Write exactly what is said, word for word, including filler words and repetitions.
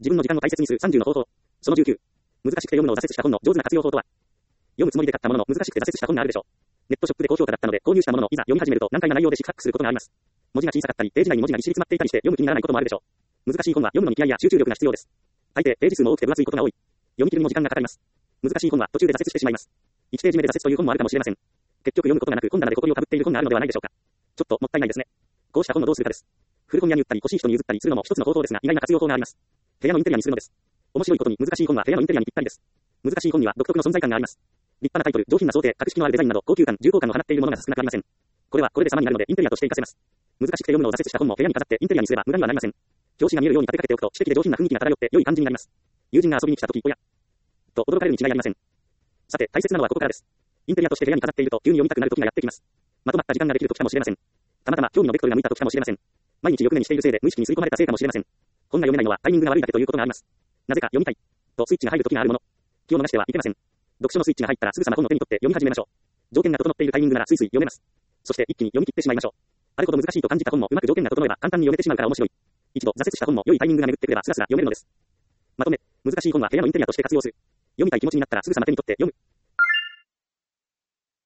自分の時間を大切にするさんじゅうの方法。そのじゅうきゅう。難しくて読むのを挫折した本の上手な活用法とは。読むつもりで買ったものの難しくて挫折した本があるでしょう。ネットショップで高評価だったので購入したもののいざ読み始めると難解な内容で四苦八苦することがあります。文字が小さかったり、ページ内に文字がぎっしり詰まっていたりして読む気にならないこともあるでしょう。難しい本は読むのに気合や集中力が必要です。大抵ページ数も多くて分厚いことが多い。読み切るにも時間がかかります。難しい本は途中で挫折してしまいます。いちページ目で挫折という本もあるかもしれません。結局読むことがなく本棚で埃をかぶっている本があるのではないでしょうか。ちょっともったいないですね。こうした本をどうするかです。古本屋に売ったり欲しい人に譲ったりするのも一つの方法ですが、意外な活用法があります。部屋のインテリアにするのです。面白いことに難しい本は部屋のインテリアにぴったりです。難しい本には独特の存在感があります。立派なタイトル、上品な装丁、格式のあるデザインなど高級感、重厚感を放っているものが少なくありません。これはこれで様になるのでインテリアとして活かせます。難しくて読むのを挫折した本も部屋に飾ってインテリアにすれば無駄にはなりません。表紙が見えるように立てかけておくと、知的で上品な雰囲気が漂って良い感じになります。友人が遊びに来た時、おやと驚かれるに違いありません。さて、大切なのはここからです。インテリアとして部屋に飾っていると急に読みたくなる時がやってきます。まとまった時間ができる時かもしれません。たまたま興味のベクトルが向いた時かもしれません。毎日よく目にしているせいで無意識に吸い込まれたせいかもしれません。本が読めないのはタイミングが悪いだけということがあります。なぜか読みたいとスイッチが入る時があるもの。気を逃してはいけません。読書のスイッチが入ったらすぐさま本を手に取って読み始めましょう。条件が整っているタイミングならスイスイ読めます。そして一気に読み切ってしまいましょう。あるほど難しいと感じた本もうまく条件が整えば簡単に読めてしまうから面白い。一度挫折した本も良いタイミングが巡ってくればスラスラ読めるのです。まとめ、難しい本は部屋のインテリアとして活用する。読みたい気持ちになったらすぐさま手に取って読む。